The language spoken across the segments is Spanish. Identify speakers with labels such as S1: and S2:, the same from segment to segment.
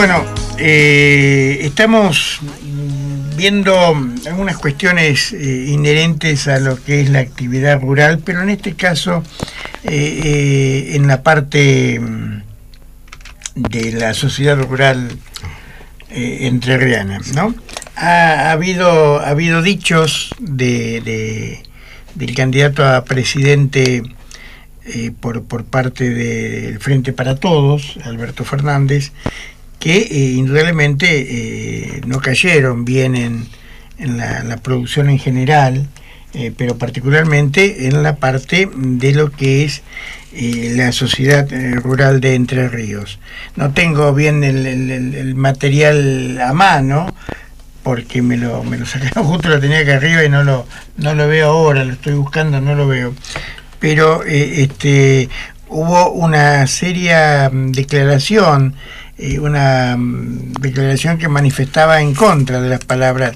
S1: Bueno, estamos viendo algunas cuestiones inherentes a lo que es la actividad rural, pero en este caso en la parte de la sociedad rural entrerriana, ¿no? Ha habido dichos del candidato a presidente por parte del Frente para Todos, Alberto Fernández, que indudablemente no cayeron bien en la producción en general, pero particularmente en la parte de lo que es la sociedad rural de Entre Ríos. No tengo bien el material a mano, porque me lo sacaron justo, lo tenía acá arriba y no lo veo ahora, lo estoy buscando, no lo veo. Pero hubo una seria declaración, una declaración que manifestaba en contra de las palabras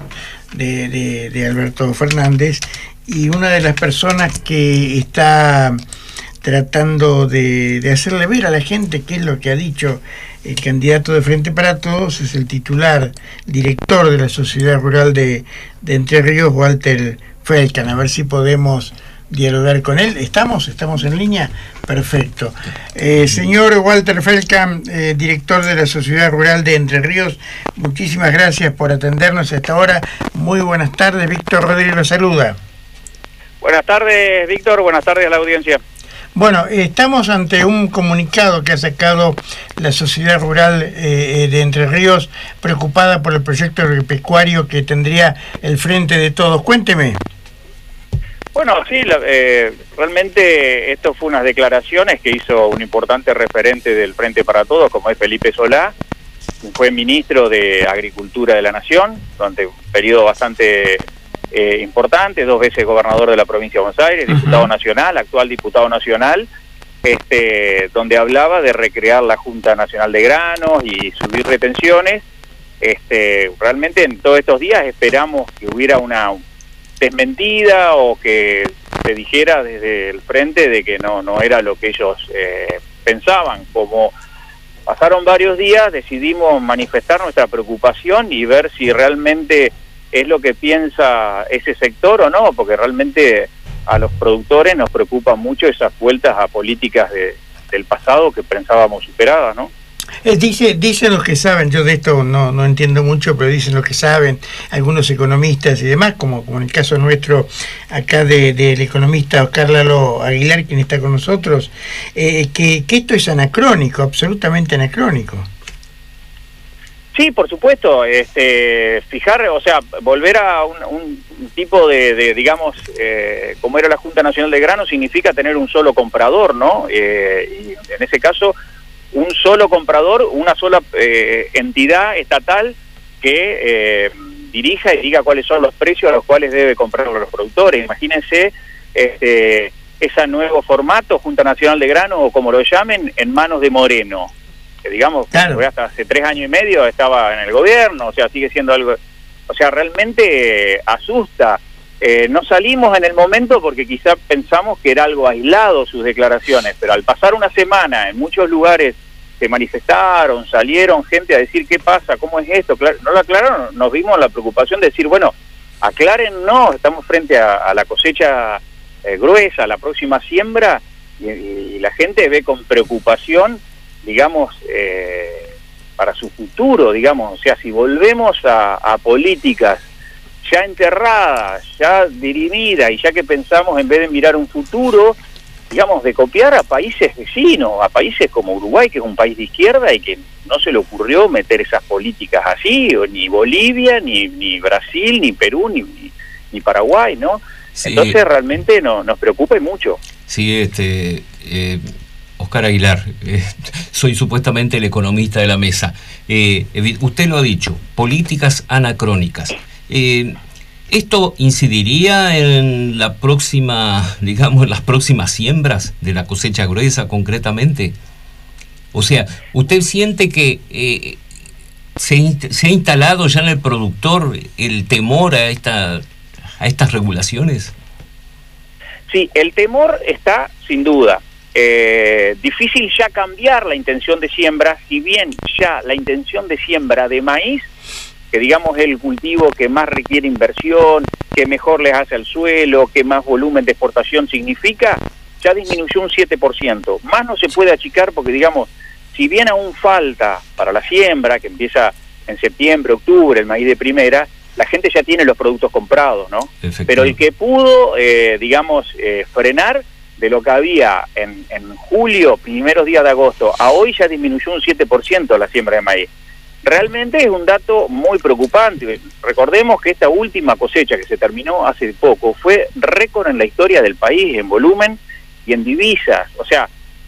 S1: de Alberto Fernández, y una de las personas que está tratando de hacerle ver a la gente qué es lo que ha dicho el candidato de Frente para Todos es el titular, director de la Sociedad Rural de Entre Ríos, Walter Feldkamp. A ver si podemos dialogar con él. ¿Estamos en línea? Perfecto. Señor Walter Feldkamp, director de la Sociedad Rural de Entre Ríos, muchísimas gracias por atendernos hasta ahora. Muy buenas tardes. Víctor Rodríguez lo saluda.
S2: Buenas tardes, Víctor. Buenas tardes a la audiencia.
S1: Bueno, estamos ante un comunicado que ha sacado la Sociedad Rural de Entre Ríos, preocupada por el proyecto agropecuario que tendría el Frente de Todos. Cuénteme.
S2: Bueno, sí, realmente esto fue unas declaraciones que hizo un importante referente del Frente para Todos, como es Felipe Solá. Fue ministro de Agricultura de la Nación durante un periodo bastante importante, 2 veces gobernador de la provincia de Buenos Aires, diputado nacional, actual diputado nacional, donde hablaba de recrear la Junta Nacional de Granos y subir retenciones. Realmente en todos estos días esperamos que hubiera una desmentida o que se dijera desde el frente de que no era lo que ellos pensaban. Como pasaron varios días, decidimos manifestar nuestra preocupación y ver si realmente es lo que piensa ese sector o no, porque realmente a los productores nos preocupan mucho esas vueltas a políticas del pasado que pensábamos superadas, ¿no?
S1: Dicen los que saben, yo de esto no entiendo mucho, pero dicen los que saben, algunos economistas y demás, como en el caso nuestro acá del economista Oscar Lalo Aguilar, quien está con nosotros, que esto es anacrónico, absolutamente anacrónico.
S2: Sí, por supuesto, volver a un tipo de digamos, como era la Junta Nacional de Granos, significa tener un solo comprador, ¿no? Y en ese caso, un solo comprador, una sola entidad estatal que dirija y diga cuáles son los precios a los cuales debe comprar los productores. Imagínense ese nuevo formato, Junta Nacional de Granos, o como lo llamen, en manos de Moreno, que digamos, claro, hasta hace 3 años y medio estaba en el gobierno, o sea, sigue siendo algo, o sea, realmente asusta. No salimos en el momento porque quizá pensamos que era algo aislado sus declaraciones, pero al pasar una semana en muchos lugares se manifestaron, salieron gente a decir qué pasa, cómo es esto, no lo aclararon, nos vimos la preocupación de decir, bueno, aclaren, no, estamos frente a la cosecha gruesa, a la próxima siembra, y la gente ve con preocupación, digamos, para su futuro, digamos, o sea, si volvemos a políticas ya enterradas, ya dirimidas, y ya que pensamos en vez de mirar un futuro, digamos, de copiar a países vecinos, a países como Uruguay, que es un país de izquierda y que no se le ocurrió meter esas políticas así, o ni Bolivia, ni Brasil, ni Perú, ni Paraguay, ¿no? Sí. Entonces realmente nos preocupa y mucho.
S3: Sí, Oscar Aguilar, soy supuestamente el economista de la mesa. Usted lo ha dicho, políticas anacrónicas. ¿Esto incidiría en la próxima, digamos, las próximas siembras de la cosecha gruesa concretamente? O sea, ¿usted siente que se ha instalado ya en el productor el temor a estas regulaciones?
S2: Sí, el temor está sin duda. difícil ya cambiar la intención de siembra, si bien ya la intención de siembra de maíz, que digamos es el cultivo que más requiere inversión, que mejor les hace al suelo, que más volumen de exportación significa, ya disminuyó un 7%. Más no se puede achicar porque, digamos, si bien aún falta para la siembra, que empieza en septiembre, octubre, el maíz de primera, la gente ya tiene los productos comprados, ¿no? Pero el que pudo, frenar de lo que había en julio, primeros días de agosto, a hoy ya disminuyó un 7% la siembra de maíz. Realmente es un dato muy preocupante. Recordemos que esta última cosecha que se terminó hace poco fue récord en la historia del país, en volumen y en divisas. O sea,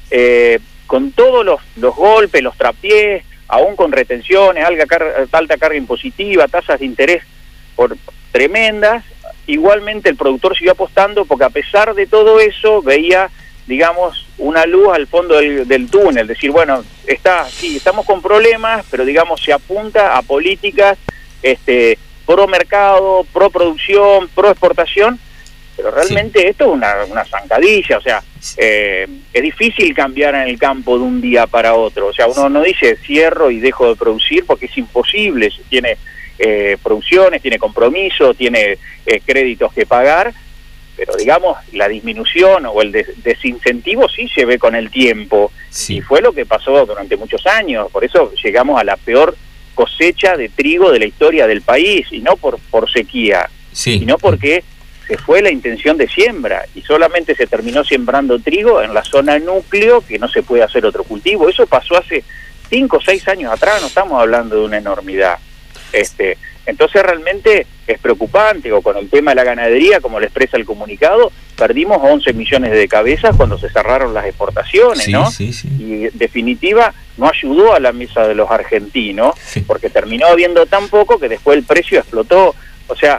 S2: con todos los golpes, los traspiés, aún con retenciones, alta carga impositiva, tasas de interés tremendas, igualmente el productor siguió apostando porque a pesar de todo eso veía, digamos, una luz al fondo del túnel, decir, bueno, sí, estamos con problemas, pero digamos se apunta a políticas pro mercado, pro producción, pro exportación, pero realmente esto es una zancadilla, o sea, es difícil cambiar en el campo de un día para otro, o sea, uno no dice cierro y dejo de producir porque es imposible, tiene producciones, tiene compromiso, tiene créditos que pagar, pero digamos la disminución o el desincentivo sí se ve con el tiempo, y fue lo que pasó durante muchos años, por eso llegamos a la peor cosecha de trigo de la historia del país, y no por sequía, sino porque se fue la intención de siembra, y solamente se terminó sembrando trigo en la zona núcleo, que no se puede hacer otro cultivo. Eso pasó hace 5 o 6 años atrás, no estamos hablando de una enormidad. Entonces realmente es preocupante, o con el tema de la ganadería, como lo expresa el comunicado, perdimos 11 millones de cabezas cuando se cerraron las exportaciones, ¿no? Y en definitiva no ayudó a la mesa de los argentinos, porque terminó habiendo tan poco que después el precio explotó, o sea...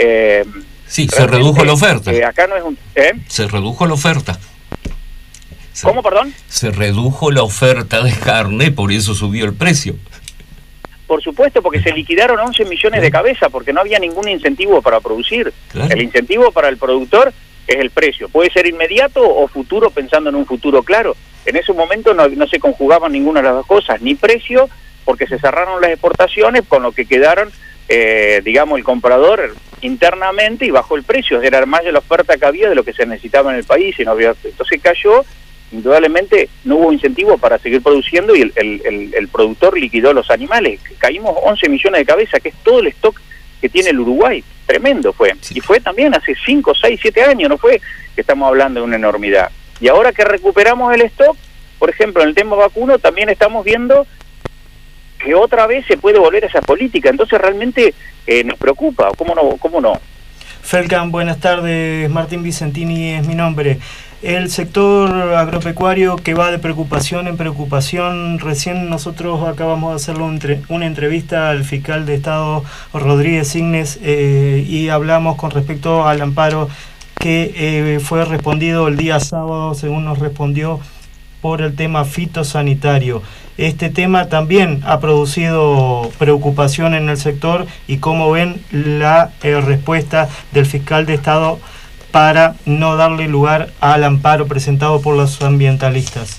S3: se redujo la oferta.
S2: Acá no es un...
S3: Se redujo la oferta.
S2: ¿Cómo, perdón?
S3: Se redujo la oferta de carne, por eso subió el precio.
S2: Por supuesto, porque se liquidaron 11 millones de cabezas, porque no había ningún incentivo para producir. Claro. El incentivo para el productor es el precio. Puede ser inmediato o futuro, pensando en un futuro claro. En ese momento no se conjugaban ninguna de las dos cosas, ni precio, porque se cerraron las exportaciones, con lo que quedaron, digamos, el comprador internamente y bajó el precio. Era más de la oferta que había de lo que se necesitaba en el país. Y no había, entonces cayó. Indudablemente no hubo incentivo para seguir produciendo y el productor liquidó los animales. Caímos 11 millones de cabezas, que es todo el stock que tiene el Uruguay. Tremendo fue. Y fue también hace 5, 6, 7 años, no fue que estamos hablando de una enormidad. Y ahora que recuperamos el stock, por ejemplo, en el tema vacuno, también estamos viendo que otra vez se puede volver a esa política. Entonces realmente nos preocupa. ¿Cómo no?
S4: Felcan, buenas tardes. Martín Vicentini es mi nombre. El sector agropecuario que va de preocupación en preocupación. Recién nosotros acabamos de hacerle una entrevista al fiscal de Estado Rodríguez Signes y hablamos con respecto al amparo que fue respondido el día sábado, según nos respondió, por el tema fitosanitario. Este tema también ha producido preocupación en el sector, y cómo ven la respuesta del fiscal de Estado para no darle lugar al amparo presentado por los ambientalistas.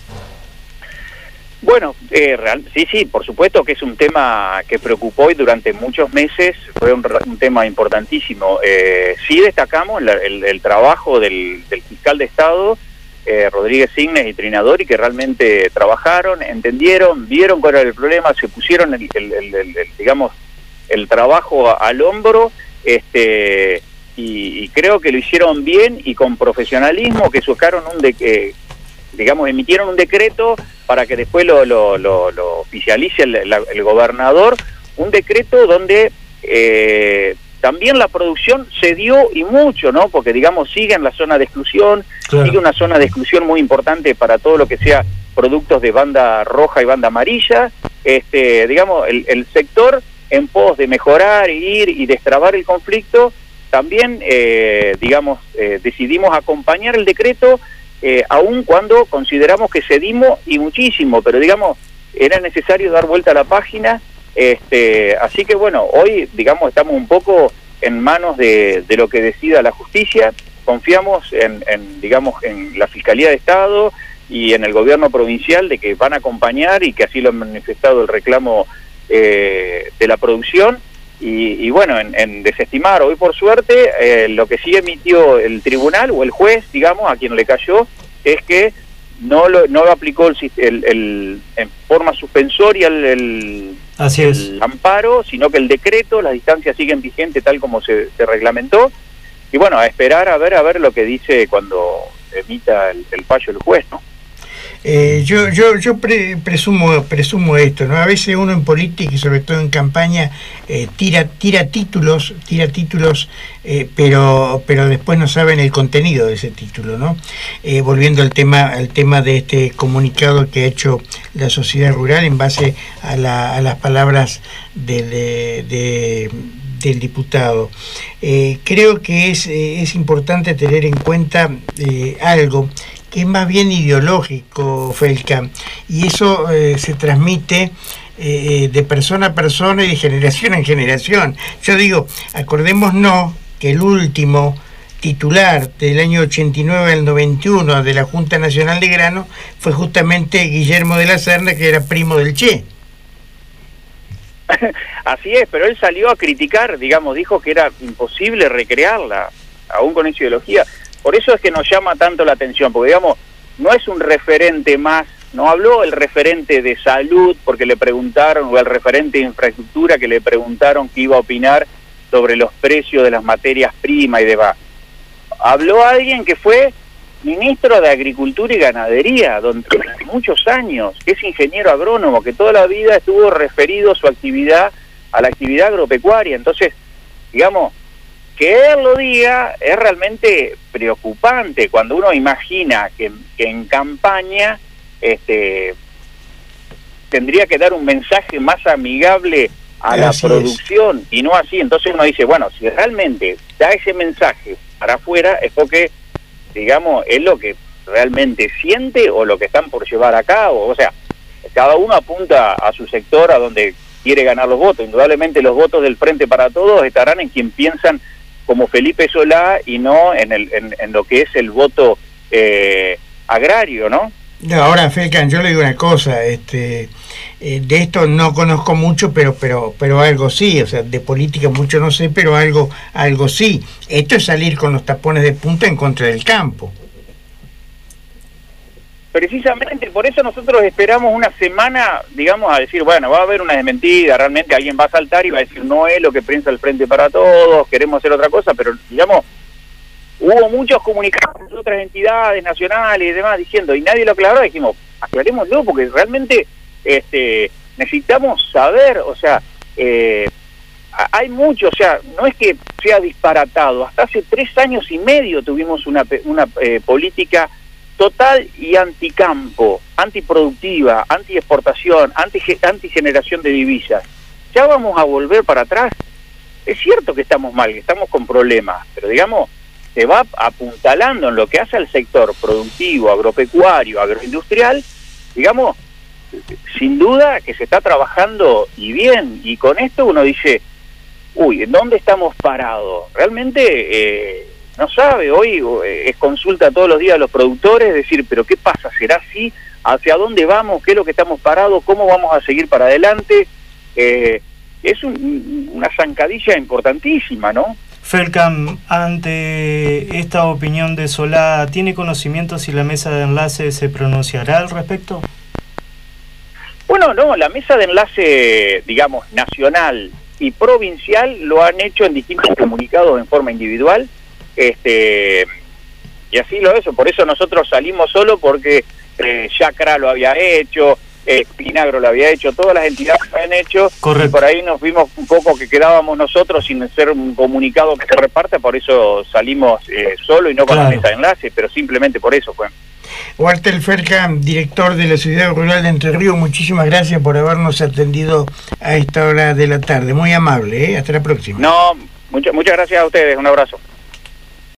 S2: Bueno, sí, por supuesto que es un tema que preocupó y durante muchos meses fue un tema importantísimo. Sí destacamos el trabajo del fiscal de Estado, Rodríguez Signes y Trinadori, que realmente trabajaron, entendieron, vieron cuál era el problema, se pusieron digamos, el trabajo al hombro, y creo que lo hicieron bien y con profesionalismo, que sacaron emitieron un decreto para que después lo oficialice el gobernador, un decreto donde también la producción se dio, y mucho, ¿no? Porque, digamos, sigue en la zona de exclusión, claro. Sigue una zona de exclusión muy importante para todo lo que sea productos de banda roja y banda amarilla. Digamos, el sector, en pos de mejorar, ir y destrabar el conflicto, también, decidimos acompañar el decreto, aun cuando consideramos que cedimos y muchísimo, pero, digamos, era necesario dar vuelta a la página. Así que bueno, hoy, digamos, estamos un poco en manos de lo que decida la justicia. Confiamos en la Fiscalía de Estado, y en el gobierno provincial de que van a acompañar y que así lo han manifestado el reclamo de la producción y bueno, en desestimar. Hoy por suerte lo que sí emitió el tribunal o el juez, digamos, a quien le cayó, es que no lo aplicó en forma suspensoria el amparo, sino que el decreto, las distancias siguen vigentes tal como se reglamentó, y bueno, a esperar a ver lo que dice cuando emita el fallo el juez, ¿no?
S1: Yo presumo esto, ¿no? A veces uno en política y sobre todo en campaña tira títulos, pero después no saben el contenido de ese título, ¿no? Volviendo al tema de este comunicado que ha hecho la sociedad rural en base a las palabras del diputado. Creo que es importante tener en cuenta algo que es más bien ideológico, Felca, y eso se transmite de persona a persona y de generación en generación. Yo digo, acordémonos que el último titular del año 89 al 91 de la Junta Nacional de Grano fue justamente Guillermo de la Serna, que era primo del Che.
S2: Así es, pero él salió a criticar, digamos, dijo que era imposible recrearla, aún con esa ideología. Por eso es que nos llama tanto la atención, porque digamos, no es un referente más, no habló el referente de salud porque le preguntaron, o el referente de infraestructura que le preguntaron qué iba a opinar sobre los precios de las materias primas y demás. Habló alguien que fue ministro de Agricultura y Ganadería durante muchos años, que es ingeniero agrónomo, que toda la vida estuvo referido su actividad a la actividad agropecuaria. Entonces, digamos, que él lo diga es realmente preocupante cuando uno imagina que en campaña tendría que dar un mensaje más amigable a la producción y no así. Entonces uno dice, bueno, si realmente da ese mensaje para afuera es porque, digamos, es lo que realmente siente o lo que están por llevar a cabo. O sea, cada uno apunta a su sector, a donde quiere ganar los votos. Indudablemente los votos del Frente para Todos estarán en quien piensan como Felipe Solá y no en lo que es el voto agrario, ¿no?
S1: No, ahora, Felcan, yo le digo una cosa, de esto no conozco mucho, pero algo sí, o sea, de política mucho no sé, pero algo sí. Esto es salir con los tapones de punta en contra del campo.
S2: Precisamente por eso nosotros esperamos una semana, digamos, a decir, bueno, va a haber una desmentida, realmente alguien va a saltar y va a decir, no es lo que piensa el Frente para Todos, queremos hacer otra cosa, pero, digamos, hubo muchos comunicados de otras entidades nacionales y demás diciendo, y nadie lo aclaró, dijimos, aclarémoslo, porque realmente necesitamos saber, o sea, hay mucho, o sea, no es que sea disparatado, hasta hace 3 años y medio tuvimos una política total y anticampo, antiproductiva, antiexportación, antigeneración de divisas. ¿Ya vamos a volver para atrás? Es cierto que estamos mal, que estamos con problemas, pero digamos, se va apuntalando en lo que hace al sector productivo, agropecuario, agroindustrial, digamos, sin duda que se está trabajando y bien, y con esto uno dice, uy, ¿en dónde estamos parados? Realmente no sabe, hoy es consulta todos los días a los productores, decir, pero ¿qué pasa? ¿Será así? ¿Hacia dónde vamos? ¿Qué es lo que estamos parados? ¿Cómo vamos a seguir para adelante? Es una zancadilla importantísima, ¿no?
S4: Felcan, ante esta opinión de Solá, ¿tiene conocimiento si la mesa de enlace se pronunciará al respecto?
S2: Bueno, no, la mesa de enlace, digamos, nacional y provincial lo han hecho en distintos comunicados en forma individual, y así lo es, por eso nosotros salimos solo porque Yacra lo había hecho, Pinagro lo había hecho, todas las entidades lo habían hecho.
S4: Correcto.
S2: Y por ahí nos vimos un poco que quedábamos nosotros sin ser un comunicado que se reparta, por eso salimos solo y no con la mesa de enlace, pero simplemente por eso fue.
S1: Walter Felcan, director de la Ciudad Rural de Entre Ríos, muchísimas gracias por habernos atendido a esta hora de la tarde, muy amable, hasta la próxima.
S2: No, muchas gracias a ustedes, un abrazo.